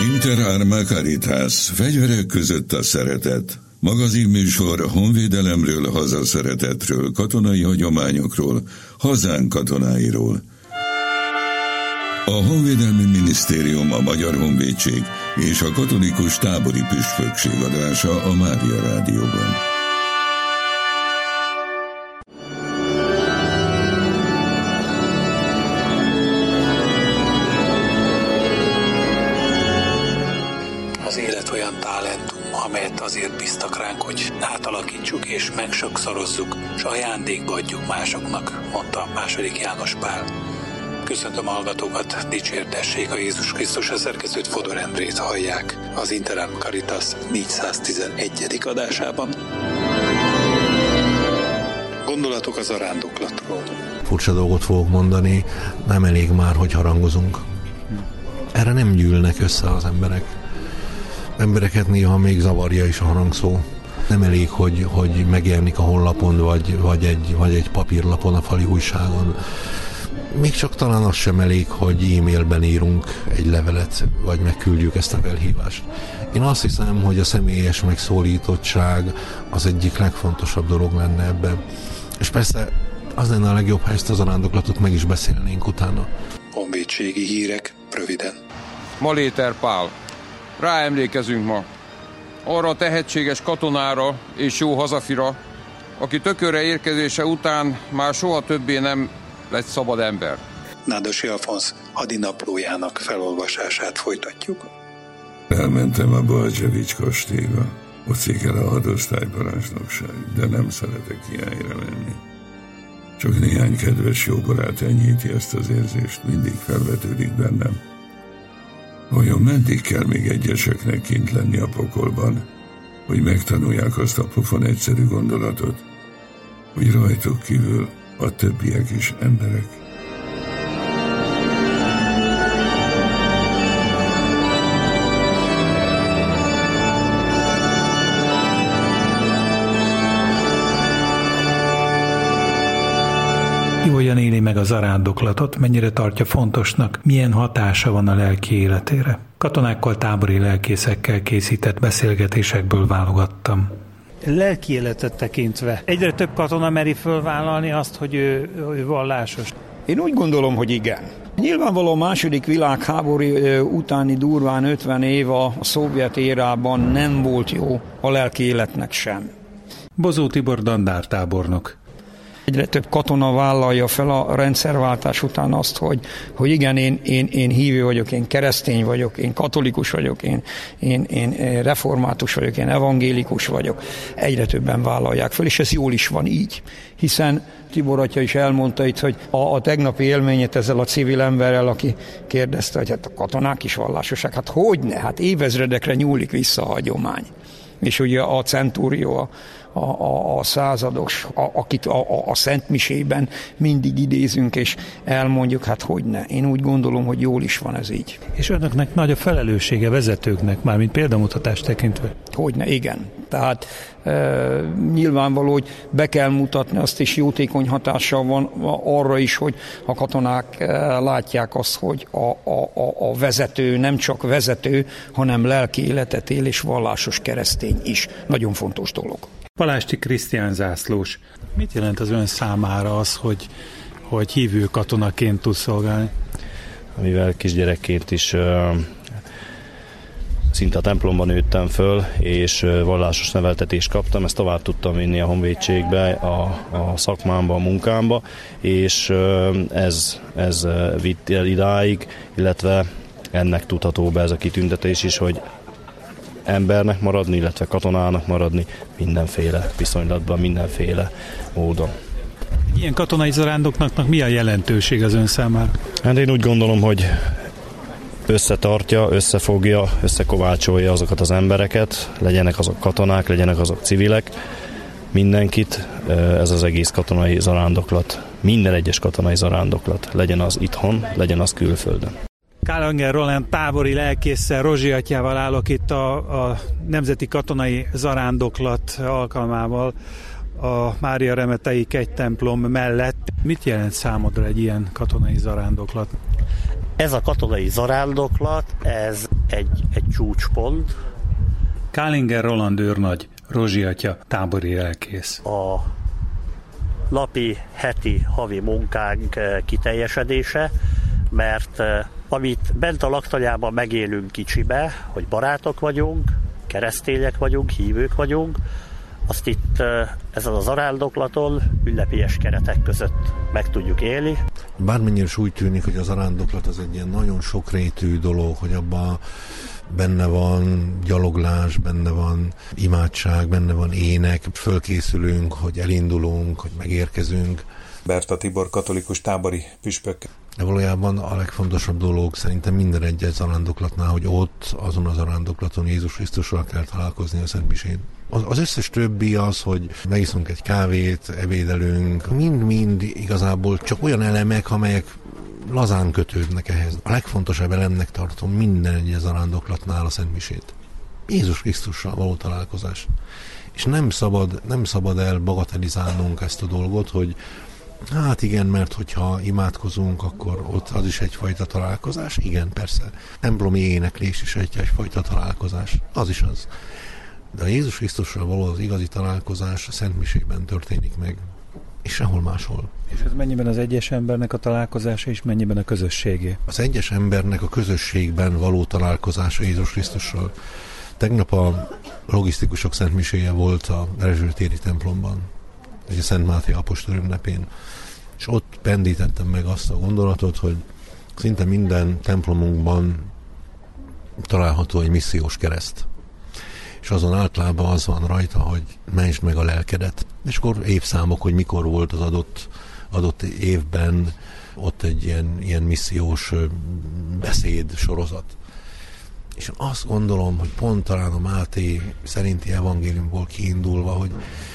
Inter Arma Caritas, fegyverek között a szeretet. Magazinműsor honvédelemről, hazaszeretetről, katonai hagyományokról, hazánk katonáiról. A Honvédelmi Minisztérium, a Magyar Honvédség és a Katolikus Tábori Püspökség adása a Mária Rádióban. Az élet olyan talentum, amelyet azért bíztak ránk, hogy átalakítsuk és megsokszorozzuk, s ajándékba adjuk másoknak, mondta II. János Pál. Köszöntöm a hallgatókat, dicsértessék a Jézus Krisztus, a szerkesztőt, Fodor Endrét hallják az Inter Arma Caritas 411. adásában. Gondolatok az zarándoklatról. Furcsa dolgot fogok mondani, nem elég már, hogy harangozunk. Erre nem gyűlnek össze az emberek. Embereket néha még zavarja is a harangszó. Nem elég, hogy megjelenik a honlapon, vagy egy papírlapon, a fali újságon. Még csak talán az sem elég, hogy e-mailben írunk egy levelet, vagy megküldjük ezt a felhívást. Én azt hiszem, hogy a személyes megszólítottság az egyik legfontosabb dolog lenne ebben. És persze az lenne a legjobb, ha ezt a zarándoklatot meg is beszélnénk utána. Honvédségi hírek röviden. Maléter Pál. Ráemlékezünk ma arra a tehetséges katonára és jó hazafira, aki tökörre érkezése után már soha többé nem lett szabad ember. Nádosi Alfonsz hadinaplójának felolvasását folytatjuk. Elmentem a Baldzsevics kastélyba, ott székel a hadosztályparancsnokság, de nem szeretek hiányra menni. Csak néhány kedves jó barát enyhíti ezt az érzést, mindig felvetődik bennem. Vajon meddig kell még egyeseknek kint lenni a pokolban, hogy megtanulják azt a pofon egyszerű gondolatot, hogy rajtuk kívül a többiek is emberek? Ki hogyan éli meg a zarándoklatot, mennyire tartja fontosnak, milyen hatása van a lelki életére. Katonákkal, tábori lelkészekkel készített beszélgetésekből válogattam. Lelki életet tekintve egyre több katona meri fölvállalni azt, hogy ő vallásos. Én úgy gondolom, hogy igen. Nyilvánvalóan a második világháború utáni durván 50 év a szovjet érában nem volt jó a lelki életnek sem. Bozó Tibor dandártábornok. Egyre több katona vállalja fel a rendszerváltás után azt, hogy igen, én hívő vagyok, én keresztény vagyok, én katolikus vagyok, én református vagyok, én evangélikus vagyok. Egyre többen vállalják fel, és ez jól is van így. Hiszen Tibor atya is elmondta itt, hogy a tegnapi élményét ezzel a civil emberrel, aki kérdezte, hogy hát a katonák is vallásosak. Hát hogyne? Hát évezredekre nyúlik vissza a hagyomány. És ugye a centúrió, a százados, akit a Szentmisében mindig idézünk, és elmondjuk, hát hogyne. Én úgy gondolom, hogy jól is van ez így. És önöknek nagy a felelőssége vezetőknek, mármint példamutatást tekintve. Hogyne, igen. Tehát nyilvánvaló, hogy be kell mutatni, azt is jótékony hatással van arra is, hogy a katonák látják azt, hogy a vezető nem csak vezető, hanem lelki életet él, és vallásos keresztény is. Nagyon fontos dolog. Palásti Krisztián zászlós. Mit jelent az ön számára az, hogy hívő katonaként tud szolgálni? Mivel kisgyerekként is szinte a templomban nőttem föl, és vallásos neveltetést kaptam, ezt tovább tudtam vinni a honvédségbe, a szakmámba, a munkámba, és ez vitt el idáig, illetve ennek tudható be ez a kitüntetés is, hogy embernek maradni, illetve katonának maradni mindenféle viszonylatban, mindenféle módon. Ilyen katonai zarándoknak mi a jelentőség az ön számára? Hát én úgy gondolom, hogy összetartja, összefogja, összekovácsolja azokat az embereket, legyenek azok katonák, legyenek azok civilek, mindenkit, ez az egész katonai zarándoklat, minden egyes katonai zarándoklat, legyen az itthon, legyen az külföldön. Kálanger Roland tábori lelkésszel, Rozsi atyával állok itt a Nemzeti Katonai Zarándoklat alkalmával a Mária Remetei kegytemplom mellett. Mit jelent számodra egy ilyen katonai zarándoklat? Ez a katonai zarándoklat, ez egy csúcspont. Kálinger Roland őrnagy, Rozsi atya, tábori lelkész. A napi, heti, havi munkánk kiteljesedése, mert amit bent a laktanyában megélünk kicsibe, hogy barátok vagyunk, keresztények vagyunk, hívők vagyunk, azt itt ezen a zarándoklaton ünnepélyes keretek között meg tudjuk élni. Bármennyire is úgy tűnik, hogy a zarándoklat az egy ilyen nagyon sokrétű dolog, hogy abban benne van gyaloglás, benne van imádság, benne van ének, fölkészülünk, hogy elindulunk, hogy megérkezünk. Berta Tibor katolikus tábori püspök. De valójában a legfontosabb dolog szerintem minden egyes zarándoklatnál, hogy ott, azon a zarándoklaton Jézus Krisztussal kell találkozni a Szentmisén. Az összes többi az, hogy megiszunk egy kávét, ebédelünk, mind-mind igazából csak olyan elemek, amelyek lazán kötődnek ehhez. A legfontosabb elemnek tartom minden egyes zarándoklatnál a Szentmisét. Jézus Krisztussal való találkozás. És nem szabad el bagatelizálnunk ezt a dolgot, hogy hát igen, mert hogyha imádkozunk, akkor ott az is egyfajta találkozás. Igen, persze. Templomi éneklés is egyfajta találkozás. Az is az. De a Jézus Krisztussal való az igazi találkozás a Szentmisében történik meg, és sehol máshol. És ez mennyiben az egyes embernek a találkozása, és mennyiben a közösségé? Az egyes embernek a közösségben való találkozása Jézus Krisztussal. Tegnap a logisztikusok szentmiséje volt a Rezsőtéri templomban, egy Szent Máté apostol ünnepén, és ott pendítettem meg azt a gondolatot, hogy szinte minden templomunkban található egy missziós kereszt. És azon általában az van rajta, hogy mentsd meg a lelkedet. És akkor évszámok, hogy mikor volt az adott évben ott egy ilyen missziós beszéd sorozat. És azt gondolom, hogy pont talán a Máté szerinti evangéliumból kiindulva, hogy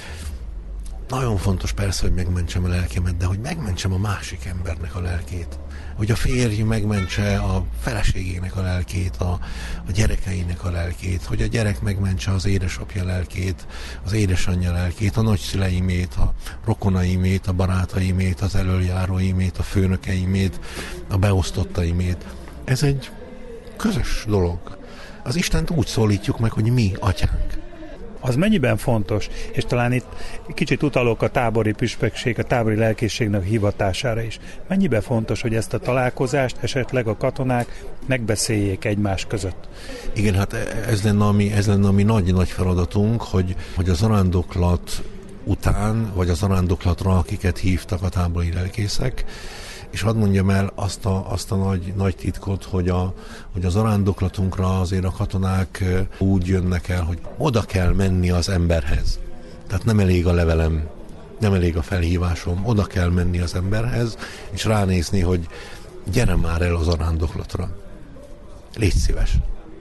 nagyon fontos persze, hogy megmentsem a lelkemet, de hogy megmentsem a másik embernek a lelkét. Hogy a férj megmentse a feleségének a lelkét, a gyerekeinek a lelkét, hogy a gyerek megmentse az édesapja lelkét, az édesanyja lelkét, a nagyszüleimét, a rokonaimét, a barátaimét, az elöljáróimét, a főnökeimét, a beosztottaimét. Ez egy közös dolog. Az Istent úgy szólítjuk meg, hogy mi, atyánk. Az mennyiben fontos, és talán itt kicsit utalok a tábori püspökség, a tábori lelkészségnek hivatására is. Mennyiben fontos, hogy ezt a találkozást esetleg a katonák megbeszéljék egymás között? Igen, hát ez lenne a mi nagy feladatunk, hogy a zarándoklat után, vagy a zarándoklatra, akiket hívtak a tábori lelkészek, és hadd mondjam el azt a nagy titkot, hogy a zarándoklatunkra azért a katonák úgy jönnek el, hogy oda kell menni az emberhez. Tehát nem elég a levelem, nem elég a felhívásom, oda kell menni az emberhez, és ránézni, hogy gyere már el a zarándoklatra. Légy szíves.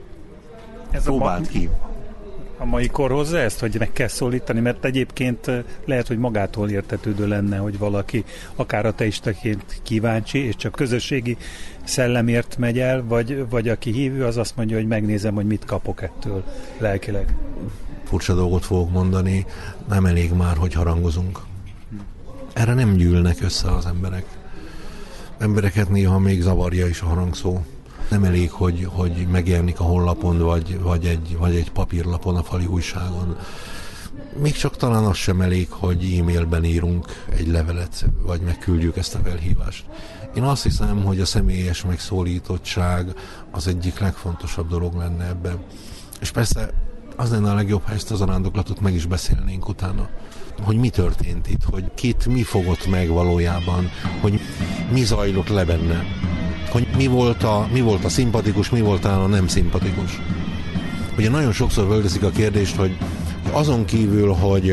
Próbáld ki. A mai kor hozza ezt, hogy meg kell szólítani, mert egyébként lehet, hogy magától értetődő lenne, hogy valaki akár ateistaként kíváncsi, és csak közösségi szellemért megy el, vagy aki hívő, az azt mondja, hogy megnézem, hogy mit kapok ettől lelkileg. Furcsa dolgot fogok mondani, nem elég már, hogy harangozunk. Erre nem gyűlnek össze az emberek. Embereket néha még zavarja is a harangszó. Nem elég, hogy megjelenik a honlapon, vagy egy papírlapon, a fali újságon. Még csak talán az sem elég, hogy e-mailben írunk egy levelet, vagy megküldjük ezt a felhívást. Én azt hiszem, hogy a személyes megszólítottság az egyik legfontosabb dolog lenne ebben. És persze az lenne a legjobb, ha ezt a zarándoklatot meg is beszélnénk utána. Hogy mi történt itt, hogy kit mi fogott meg valójában, hogy mi zajlott le benne. Hogy mi volt a szimpatikus, mi volt a nem szimpatikus. Ugye nagyon sokszor fölteszik a kérdést, hogy azon kívül, hogy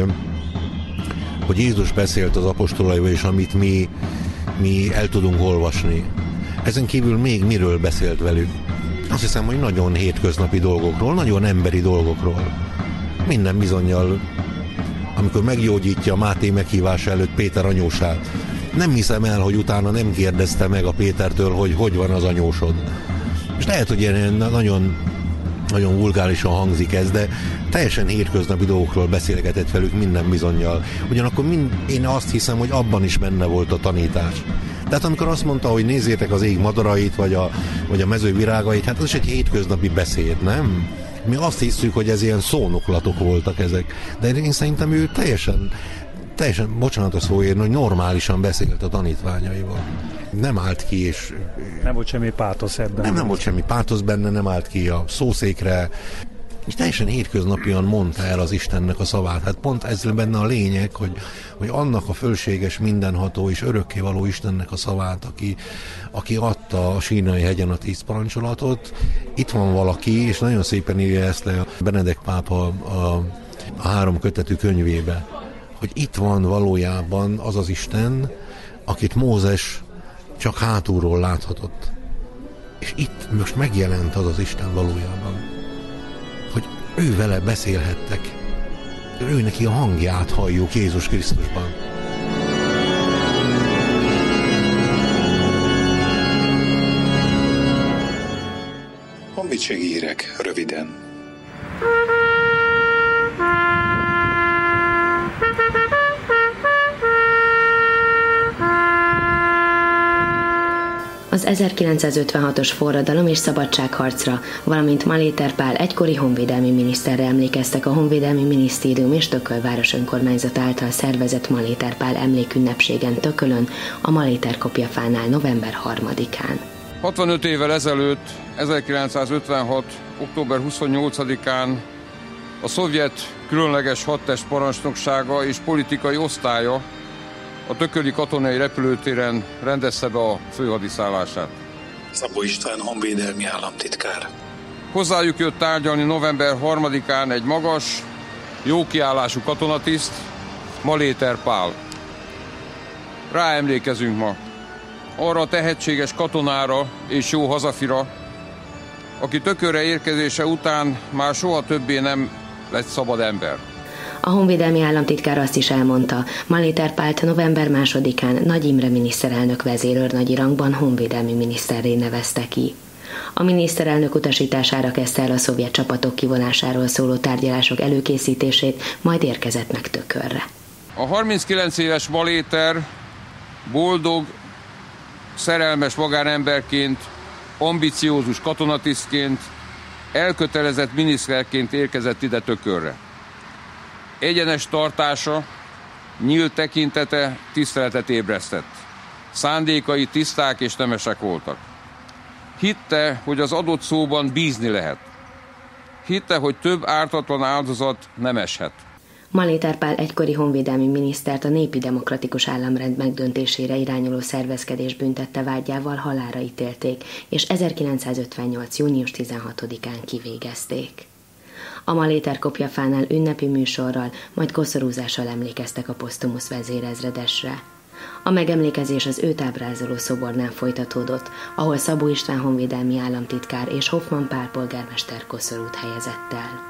Jézus beszélt az apostolaival, és amit mi el tudunk olvasni, ezen kívül még miről beszélt velük? Azt hiszem, hogy nagyon hétköznapi dolgokról, nagyon emberi dolgokról. Minden bizonnyal, amikor meggyógyítja Máté meghívása előtt Péter anyósát, nem hiszem el, hogy utána nem kérdezte meg a Pétertől, hogy van az anyósod. És lehet, hogy ilyen nagyon, nagyon vulgárisan hangzik ez, de teljesen hétköznapi dolgokról beszélgetett velük minden bizonnyal. Ugyanakkor én azt hiszem, hogy abban is benne volt a tanítás. Tehát amikor azt mondta, hogy nézzétek az ég madarait, vagy a mező virágait, hát az is egy hétköznapi beszéd, nem? Mi azt hiszük, hogy ez ilyen szónoklatok voltak ezek. De én szerintem ő teljesen, bocsánat a szóért, hogy normálisan beszélt a tanítványaival. Nem állt ki, és... Nem volt semmi pátosz ebben. Nem volt semmi pátosz benne, nem állt ki a szószékre, és teljesen hétköznapian mondta el az Istennek a szavát. Hát pont ez benne a lényeg, hogy annak a fölséges, mindenható és örökkévaló Istennek a szavát, aki adta a Sínai hegyen a 10 parancsolatot, itt van valaki, és nagyon szépen írja ezt le a Benedek pápa a 3 kötetű könyvébe, hogy itt van valójában az az Isten, akit Mózes csak hátulról láthatott. És itt most megjelent az az Isten valójában, hogy ő vele beszélhettek, ő neki a hangját halljuk Jézus Krisztusban. Honvédségi hírek röviden. Az 1956-os forradalom és szabadságharcra, valamint Maléter Pál egykori honvédelmi miniszterre emlékeztek a Honvédelmi Minisztérium és Tököl város önkormányzat által szervezett Maléter Pál emlékünnepségen Tökölön, a Maléter kopjafánál november 3-án. 65 évvel ezelőtt, 1956. október 28-án a szovjet különleges hadtest parancsnoksága és politikai osztálya a tököli katonai repülőtéren rendezte be a főhadiszállását. Szabó István honvédelmi államtitkár. Hozzájuk jött tárgyalni november 3-án egy magas, jó kiállású katonatiszt, Maléter Pál. Ráemlékezünk ma arra a tehetséges katonára és jó hazafira, aki Tökölre érkezése után már soha többé nem lett szabad ember. A honvédelmi államtitkár azt is elmondta, Maléter Pált november 2-án Nagy Imre miniszterelnök vezérőrnagyi rangban honvédelmi miniszterré nevezte ki. A miniszterelnök utasítására kezdte el a szovjet csapatok kivonásáról szóló tárgyalások előkészítését, majd érkezett meg Tökölre. A 39 éves Maléter boldog, szerelmes magánemberként, ambiciózus katonatisztként, elkötelezett miniszterként érkezett ide Tökölre. Egyenes tartása, nyílt tekintete tiszteletet ébresztett. Szándékai tiszták és nemesek voltak. Hitte, hogy az adott szóban bízni lehet. Hitte, hogy több ártatlan áldozat nem eshet. Maléter Pál egykori honvédelmi minisztert a népi demokratikus államrend megdöntésére irányuló szervezkedés büntette vádjával halálra ítélték, és 1958. június 16-án kivégezték. A Maléter kopjafánál ünnepi műsorral, majd koszorúzással emlékeztek a posztumusz vezérezredesre. A megemlékezés az őt ábrázoló szobornál folytatódott, ahol Szabó István honvédelmi államtitkár és Hoffmann Pál polgármester koszorút helyezett el.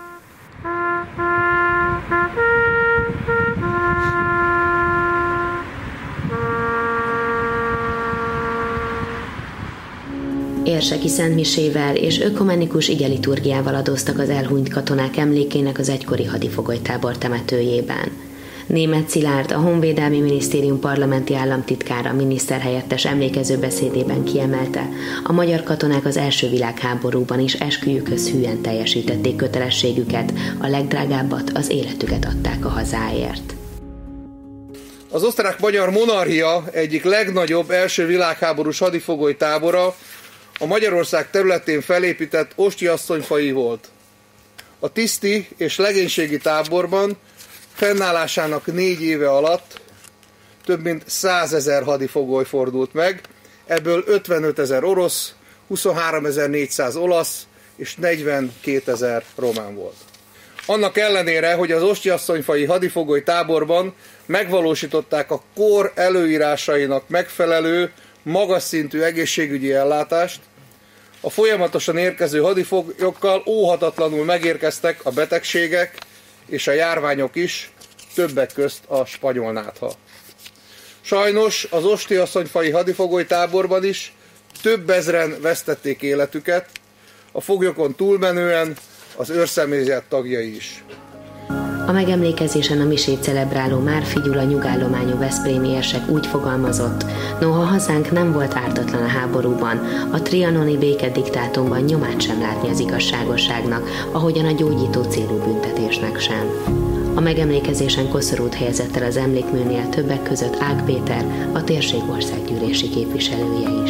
Érseki szentmisével és ökumenikus igeliturgiával adóztak az elhunyt katonák emlékének az egykori hadifogolytábor temetőjében. Németh Szilárd, a Honvédelmi Minisztérium parlamenti államtitkára miniszterhelyettes emlékező beszédében kiemelte, a magyar katonák az első világháborúban is esküjükhöz hűen teljesítették kötelességüket, a legdrágábbat, az életüket adták a hazáért. Az osztrák-magyar monarchia egyik legnagyobb első világháborús hadifogolytábora a Magyarország területén felépített Ostyasszonyfai volt. A tiszti és legénységi táborban fennállásának 4 éve alatt több mint 100 000 hadifogoly fordult meg, ebből 55 000 orosz, 23 400 olasz és 42 000 román volt. Annak ellenére, hogy az Ostyasszonyfai hadifogoly táborban megvalósították a kor előírásainak megfelelő, magas szintű egészségügyi ellátást, a folyamatosan érkező hadifoglyokkal óhatatlanul megérkeztek a betegségek és a járványok is, többek közt a spanyolnátha. Sajnos az Ostyasszonyfai hadifogoly táborban is több ezren vesztették életüket, a foglyokon túlmenően az őrszemélyzet tagjai is. A megemlékezésen a misét celebráló Márfi Gyula nyugállományú veszprémi érsek úgy fogalmazott: noha hazánk nem volt ártatlan a háborúban, a trianoni békediktátumban nyomát sem látni az igazságosságnak, ahogyan a gyógyító célú büntetésnek sem. A megemlékezésen koszorút helyezett el az emlékműnél többek között Ág Péter, a térség országgyűlési képviselője is.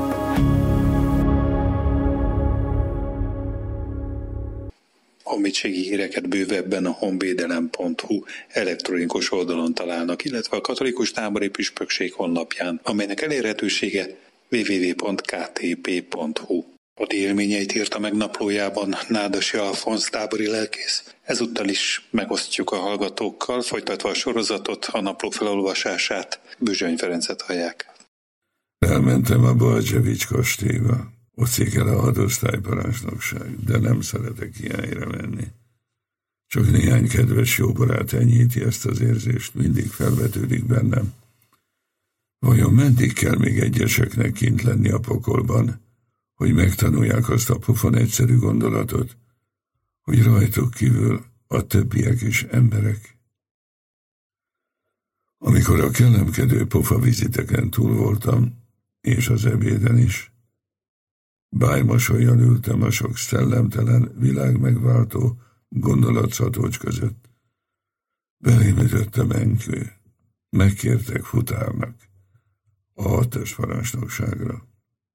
Honvédségi híreket bővebben a honvédelem.hu elektronikus oldalon találnak, illetve a katolikus tábori püspökség honlapján, amelynek elérhetősége www.ktp.hu. A élményeit írta meg naplójában Nádasi Alfonz tábori lelkész. Ezúttal is megosztjuk a hallgatókkal, folytatva a sorozatot, a napló felolvasását. Bőzsöny Ferencet hallják. Elmentem a Baldzsevics kastélyba. Ott székel a hadosztályparancsnokság, de nem szeretek ilyenre menni. Csak néhány kedves jó barát enyhíti ezt az érzést, mindig felvetődik bennem. Vajon meddig kell még egyeseknek kint lenni a pokolban, hogy megtanulják azt a pofon egyszerű gondolatot, hogy rajtuk kívül a többiek is emberek? Amikor a kellemkedő pofa viziteken túl voltam, és az ebéden is, bájmosolyan ültem a sok szellemtelen, világmegváltó gondolatszatocs között. Belém ütött a menykő. Megkértek futárnak a 6-os parancsnokságra.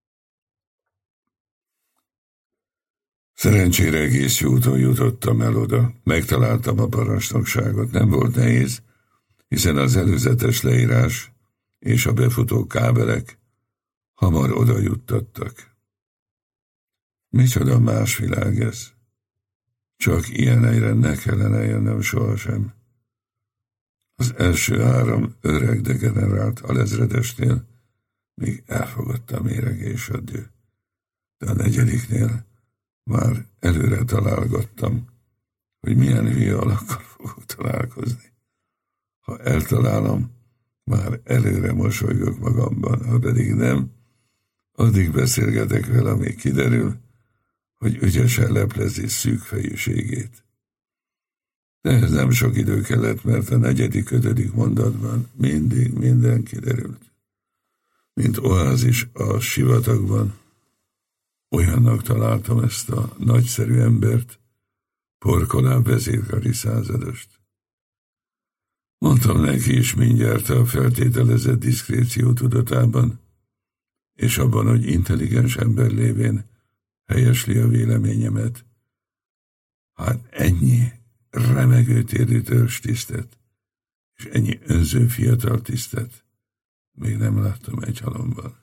Szerencsére egész jó úton jutottam el oda. Megtaláltam a parancsnokságot. Nem volt nehéz, hiszen az előzetes leírás és a befutó kábelek hamar oda juttattak. Micsoda más világ ez. Csak ilyen helyre ne kellene jönnöm sohasem. Az első 3 öreg degenerált alezredesnél még elfogott a méreg és a dű. De a 4-nél már előre találgattam, hogy milyen hülye alakkal fogok találkozni. Ha eltalálom, már előre mosolygok magamban, ha pedig nem, addig beszélgetek vele, amíg kiderül, hogy ügyesen leplezi szűk fejűségét. De ez nem sok idő kellett, mert a 4.-5. mondatban mindig minden kiderült. Mint oázis a sivatagban, olyannak találtam ezt a nagyszerű embert, porkolább vezérkari századost. Mondtam neki is mindjárt a feltételezett diszkréció tudatában, és abban, hogy intelligens ember lévén helyesli a véleményemet. Hát ennyi remegő térű törzstisztet, és ennyi önző fiatal tisztet még nem láttam egy halomban.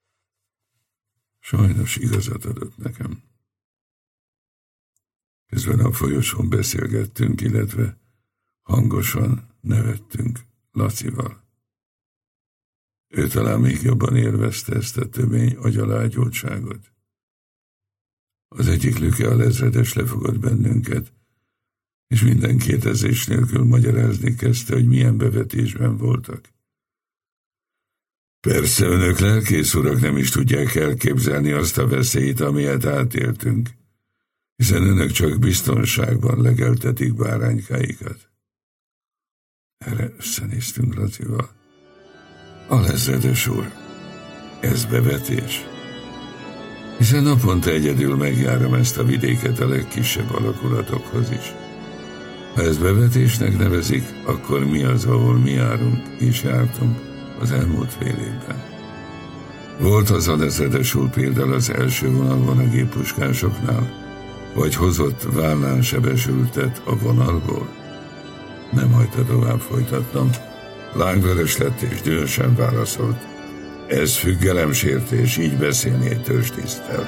Sajnos igazat adott nekem. Közben a folyosón beszélgettünk, illetve hangosan nevettünk Lacival. Ő talán még jobban élvezte ezt a tömény agyalágyultságot. Az egyik lüke alezredes lefogott bennünket, és minden kérdezés nélkül magyarázni kezdte, hogy milyen bevetésben voltak. Persze önök lelkész urak nem is tudják elképzelni azt a veszélyt, amilyet átéltünk, hiszen önök csak biztonságban legeltetik báránykáikat. Erre összenéztünk Lacival. Alezredes úr, ez bevetés? Hiszen naponta egyedül megjárom ezt a vidéket a legkisebb alakulatokhoz is. Ha ezt bevetésnek nevezik, akkor mi az, ahol mi járunk és jártunk az elmúlt fél évben? Volt az alezredes úr például az első vonalban a géppuskásoknál, vagy hozott vállán sebesültet a vonalból? Nem hagyta tovább folytatnom. Lángvörös lett és dühösen válaszolt. Ez függelemsértés, így beszélni egy törzstiszttel.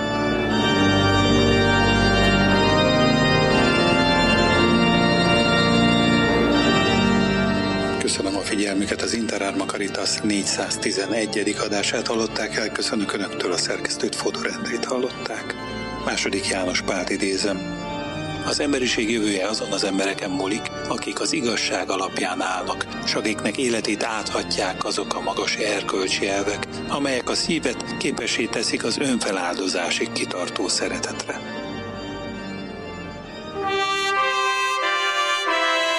Köszönöm a figyelmüket, az Interárma Caritas 411. adását hallották el, köszönök Önöktől, a szerkesztőt, Fodor Endrét hallották. II. János Pált idézem. Az emberiség jövője azon az embereken múlik, akik az igazság alapján állnak, s akiknek életét áthatják azok a magas erkölcsi elvek, amelyek a szívet képessé teszik az önfeláldozásig kitartó szeretetre.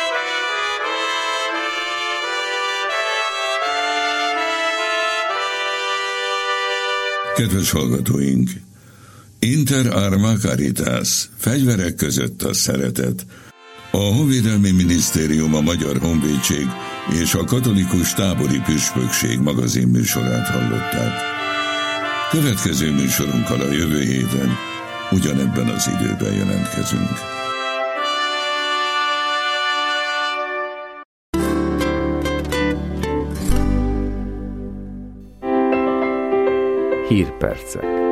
Kedves hallgatóink! Inter arma caritas, fegyverek között a szeretet. A Honvédelmi Minisztérium, a Magyar Honvédség és a Katolikus Tábori Püspökség magazin műsorát hallották. Következő műsorunkkal a jövő héten ugyanebben az időben jelentkezünk. Hírpercek.